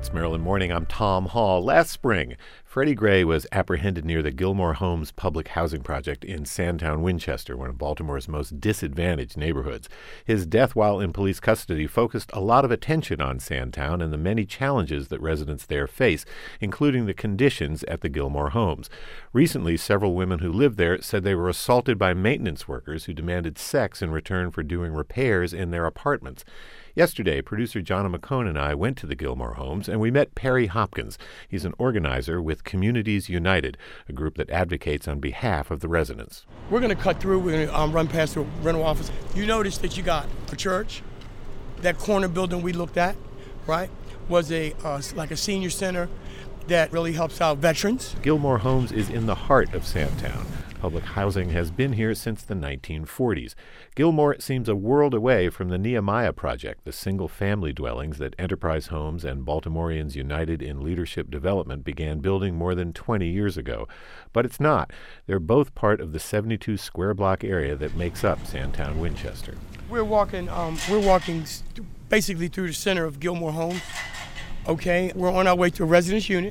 It's Maryland Morning. I'm Tom Hall. Last spring, Freddie Gray was apprehended near the Gilmore Homes public housing project in Sandtown, Winchester, one of Baltimore's most disadvantaged neighborhoods. His death while in police custody focused a lot of attention on Sandtown and the many challenges that residents there face, including the conditions at the Gilmore Homes. Recently, several women who lived there said they were assaulted by maintenance workers who demanded sex in return for doing repairs in their apartments. Yesterday, producer Jonna McCone and I went to the Gilmore Homes, and we met Perry Hopkins. He's an organizer with Communities United, a group that advocates on behalf of the residents. We're going to cut through. We're going to run past the rental office. You notice that you got a church. That corner building we looked at, right, was like a senior center that really helps out veterans. Gilmore Homes is in the heart of Sandtown. Public housing has been here since the 1940s. Gilmore seems a world away from the Nehemiah Project, the single-family dwellings that Enterprise Homes and Baltimoreans United in Leadership Development began building more than 20 years ago. But it's not. They're both part of the 72-square-block area that makes up Sandtown, Winchester. We're walking basically through the center of Gilmore Homes. Okay, we're on our way to a residence unit.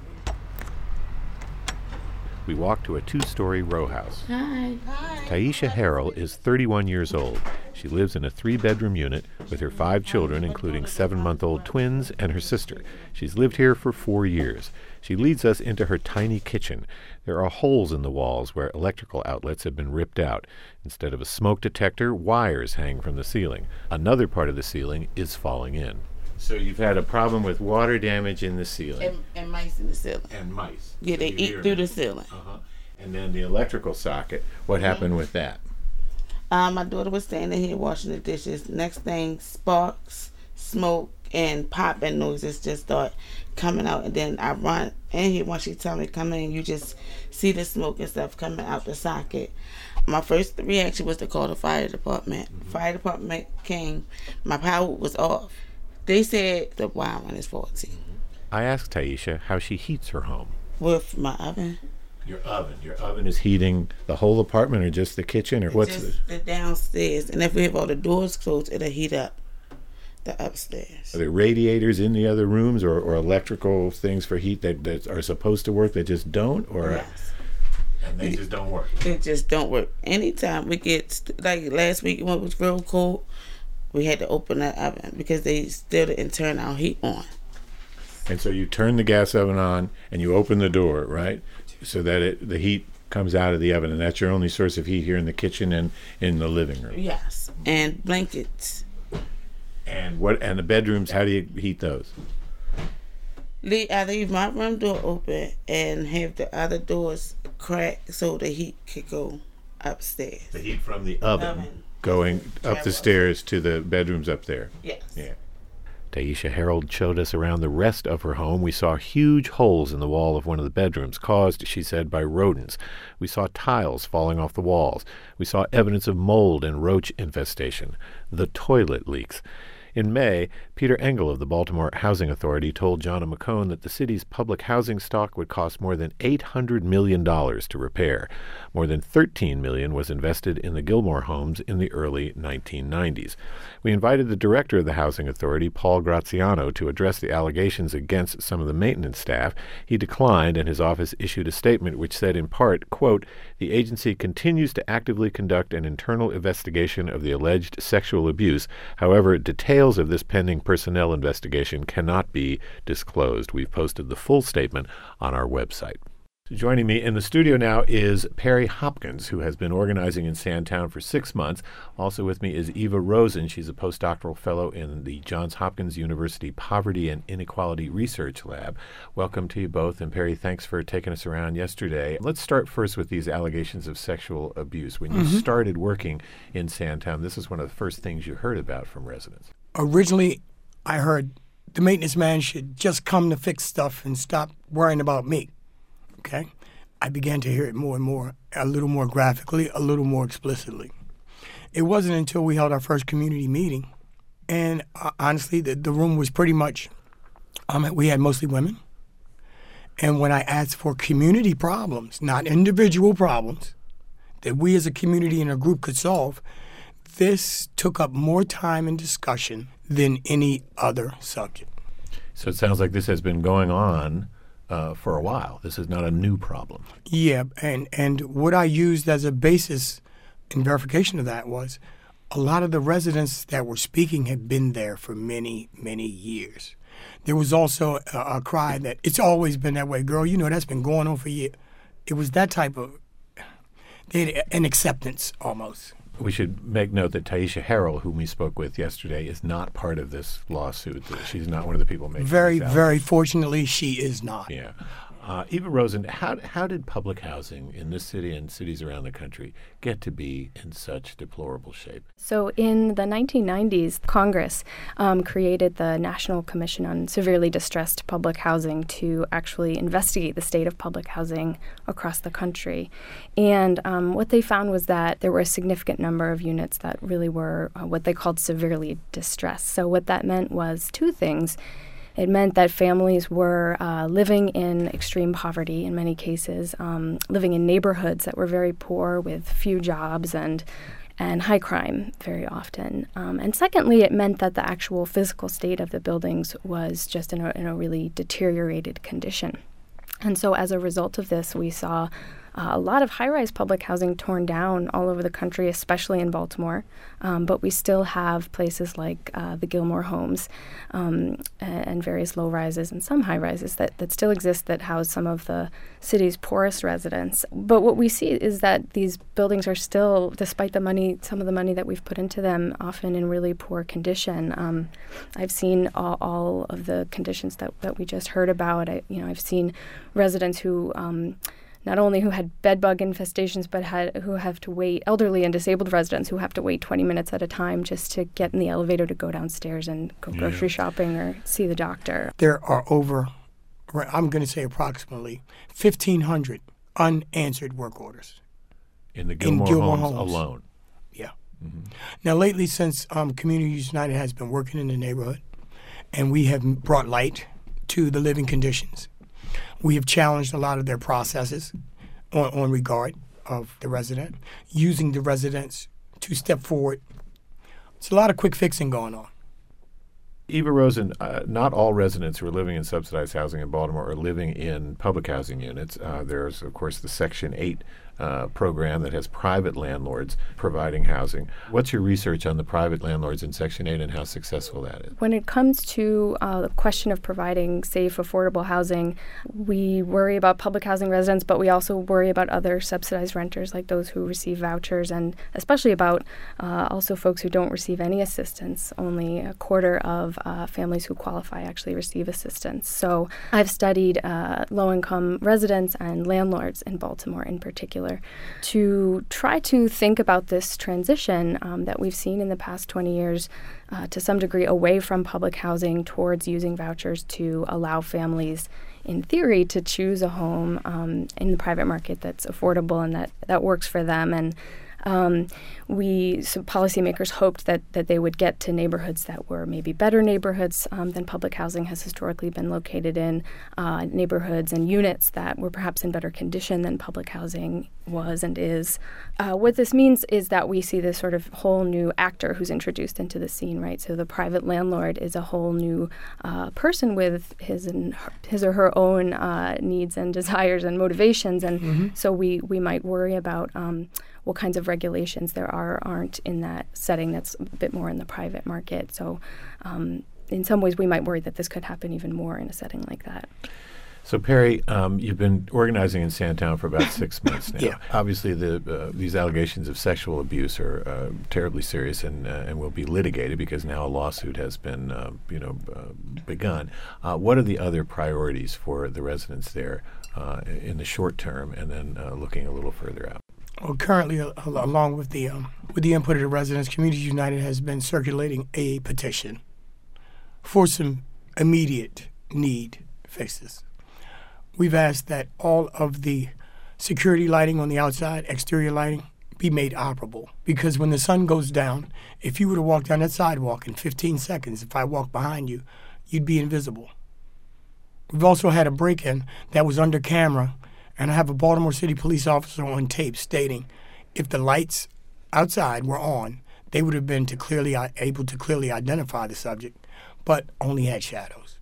We walk to a two-story row house. Hi. Taisha Harrell is 31 years old. She lives in a 3-bedroom unit with her 5 children, including 7-month-old twins and her sister. She's lived here for 4 years. She leads us into her tiny kitchen. There are holes in the walls where electrical outlets have been ripped out. Instead of a smoke detector, wires hang from the ceiling. Another part of the ceiling is falling in. So you've had a problem with water damage in the ceiling. And mice in the ceiling. And mice. Yeah, they eat through the ceiling. Uh-huh. And then the electrical socket, what happened with that? My daughter was standing here washing the dishes. Next thing, sparks, smoke, and popping noises just start coming out. And then I run in here when she tell me come in. You just see the smoke and stuff coming out the socket. My first reaction was to call the fire department. Mm-hmm. Fire department came. My power was off. They said the wiring is faulty. I asked Taisha how she heats her home. With my oven. Your oven is heating the whole apartment or just the kitchen or what's just the downstairs. And if we have all the doors closed, it'll heat up the upstairs. Are there radiators in the other rooms or electrical things for heat that are supposed to work that just don't? Or yes. And they just don't work? They just don't work. Anytime we get, like last week when it was real cold, we had to open that oven because they still didn't turn our heat on. And so you turn the gas oven on and you open the door, right? So that the heat comes out of the oven, and that's your only source of heat here in the kitchen and in the living room. Yes, and blankets. And the bedrooms, how do you heat those? I leave my room door open and have the other doors cracked so the heat could go upstairs. The heat from the oven. Going up the stairs to the bedrooms up there. Yes. Yeah. Taisha Harrell showed us around the rest of her home. We saw huge holes in the wall of one of the bedrooms, caused, she said, by rodents. We saw tiles falling off the walls. We saw evidence of mold and roach infestation. The toilet leaks. In May, Peter Engel of the Baltimore Housing Authority told Jonna McCone that the city's public housing stock would cost more than $800 million to repair. More than $13 million was invested in the Gilmore Homes in the early 1990s. We invited the director of the Housing Authority, Paul Graziano, to address the allegations against some of the maintenance staff. He declined, and his office issued a statement which said in part, quote, "The agency continues to actively conduct an internal investigation of the alleged sexual abuse. However, details of this pending personnel investigation cannot be disclosed." We've posted the full statement on our website. Joining me in the studio now is Perry Hopkins, who has been organizing in Sandtown for 6 months. Also with me is Eva Rosen. She's a postdoctoral fellow in the Johns Hopkins University Poverty and Inequality Research Lab. Welcome to you both. And Perry, thanks for taking us around yesterday. Let's start first with these allegations of sexual abuse. When you started working in Sandtown, this is one of the first things you heard about from residents. Originally, I heard the maintenance man should just come to fix stuff and stop worrying about me. Okay? I began to hear it more and more, a little more graphically, a little more explicitly. It wasn't until we held our first community meeting, and honestly, the room was pretty much, we had mostly women. And when I asked for community problems, not individual problems, that we as a community and a group could solve, this took up more time and discussion than any other subject. So it sounds like this has been going on for a while. This is not a new problem. Yeah, and what I used as a basis in verification of that was a lot of the residents that were speaking had been there for many, many years. There was also a cry that it's always been that way, girl. You know, that's been going on for years. It was that type of an acceptance almost. We should make note that Taisha Harrell, whom we spoke with yesterday, is not part of this lawsuit. She's not one of the people making Very, this out. very fortunately, she is not. Yeah. Eva Rosen, how did public housing in this city and cities around the country get to be in such deplorable shape? So in the 1990s, Congress created the National Commission on Severely Distressed Public Housing to actually investigate the state of public housing across the country. And what they found was that there were a significant number of units that really were what they called severely distressed. So what that meant was two things. It meant that families were living in extreme poverty in many cases, living in neighborhoods that were very poor with few jobs and high crime very often. And secondly, it meant that the actual physical state of the buildings was just in a really deteriorated condition. And so as a result of this, we saw a lot of high-rise public housing torn down all over the country, especially in Baltimore. But we still have places like the Gilmore Homes and various low-rises and some high-rises that still exist that house some of the city's poorest residents. But what we see is that these buildings are still, despite the money, some of the money that we've put into them, often in really poor condition. I've seen all of the conditions that we just heard about. I've seen residents who not only who had bed bug infestations, but who have to wait, elderly and disabled residents who have to wait 20 minutes at a time just to get in the elevator to go downstairs and go grocery shopping or see the doctor. There are over, I'm going to say approximately 1,500 unanswered work orders. In the Gilmore Homes alone? Yeah. Mm-hmm. Now, lately, since Communities United has been working in the neighborhood, and we have brought light to the living conditions, we have challenged a lot of their processes on regard of the resident, using the residents to step forward. It's a lot of quick fixing going on. Eva Rosen, not all residents who are living in subsidized housing in Baltimore are living in public housing units. There's, of course, the Section 8 program that has private landlords providing housing. What's your research on the private landlords in Section 8 and how successful that is? When it comes to the question of providing safe, affordable housing, we worry about public housing residents, but we also worry about other subsidized renters like those who receive vouchers, and especially about also folks who don't receive any assistance. Only a quarter of families who qualify actually receive assistance. So I've studied low-income residents and landlords in Baltimore in particular to try to think about this transition that we've seen in the past 20 years to some degree away from public housing towards using vouchers to allow families, in theory, to choose a home in the private market that's affordable and that works for them. And some policymakers hoped that they would get to neighborhoods that were maybe better neighborhoods than public housing has historically been located in, neighborhoods and units that were perhaps in better condition than public housing was and is. What this means is that we see this sort of whole new actor who's introduced into the scene, right? So the private landlord is a whole new person with his or her own needs and desires and motivations, and so we might worry about what kinds of regulations there aren't in that setting that's a bit more in the private market. So in some ways we might worry that this could happen even more in a setting like that. So, Perry, you've been organizing in Sandtown for about 6 months now. Yeah. Obviously, these allegations of sexual abuse are terribly serious and will be litigated because now a lawsuit has been begun. What are the other priorities for the residents there in the short term and then looking a little further out? Well, currently, along with the input of the residents, Communities United has been circulating a petition for some immediate need fixes. We've asked that all of the security lighting on the outside, exterior lighting, be made operable. Because when the sun goes down, if you were to walk down that sidewalk in 15 seconds, if I walk behind you, you'd be invisible. We've also had a break-in that was under camera, and I have a Baltimore City police officer on tape stating if the lights outside were on, they would have been able to clearly identify the subject, but only had shadows.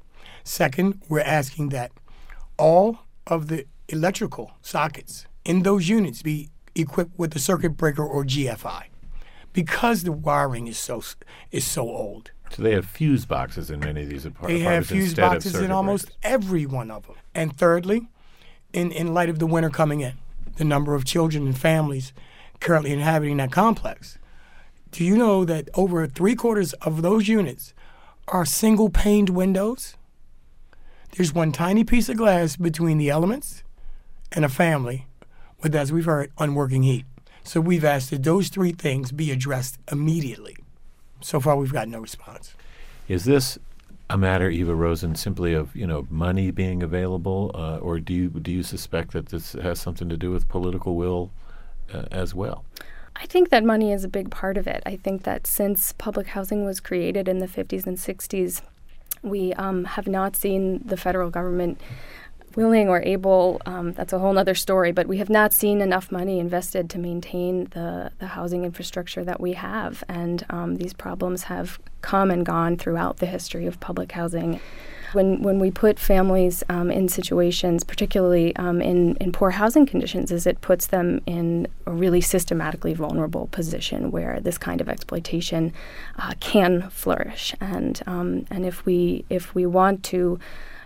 Second, we're asking that all of the electrical sockets in those units be equipped with a circuit breaker or GFI, because the wiring is so old. So they have fuse boxes in many of these apartments. They have fuse boxes in almost every one of them. And thirdly, in light of the winter coming in, the number of children and families currently inhabiting that complex, do you know that over 3/4 of those units are single-paned windows? There's one tiny piece of glass between the elements and a family with, as we've heard, unworking heat. So we've asked that those three things be addressed immediately. So far, we've got no response. Is this a matter, Eva Rosen, simply of money being available, or do you suspect that this has something to do with political will as well? I think that money is a big part of it. I think that since public housing was created in the 50s and 60s, we have not seen the federal government willing or able, that's a whole other story, but we have not seen enough money invested to maintain the housing infrastructure that we have. And these problems have come and gone throughout the history of public housing. When we put families in situations, particularly in poor housing conditions, is it puts them in a really systematically vulnerable position where this kind of exploitation can flourish. And if we want to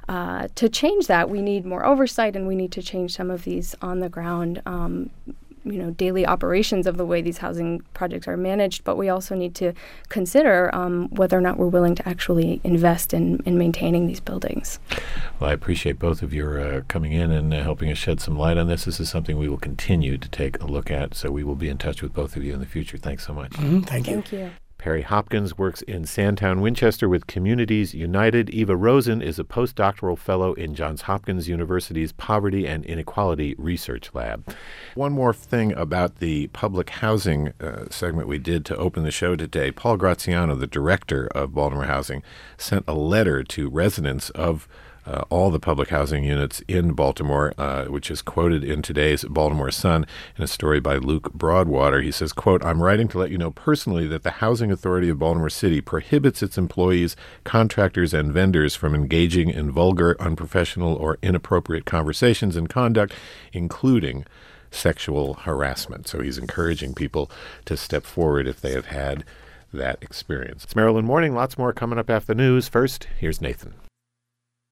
change that, we need more oversight, and we need to change some of these on the ground daily operations of the way these housing projects are managed, but we also need to consider whether or not we're willing to actually invest in maintaining these buildings. Well, I appreciate both of your coming in and helping us shed some light on this. This is something we will continue to take a look at, so we will be in touch with both of you in the future. Thanks so much. Thank you. Thank you. Perry Hopkins works in Sandtown, Winchester with Communities United. Eva Rosen is a postdoctoral fellow in Johns Hopkins University's Poverty and Inequality Research Lab. One more thing about the public housing segment we did to open the show today. Paul Graziano, the director of Baltimore Housing, sent a letter to residents of all the public housing units in Baltimore, which is quoted in today's Baltimore Sun in a story by Luke Broadwater. He says, quote, "I'm writing to let you know personally that the Housing Authority of Baltimore City prohibits its employees, contractors, and vendors from engaging in vulgar, unprofessional, or inappropriate conversations and conduct, including sexual harassment." So he's encouraging people to step forward if they have had that experience. It's Maryland Morning. Lots more coming up after the news. First, here's Nathan.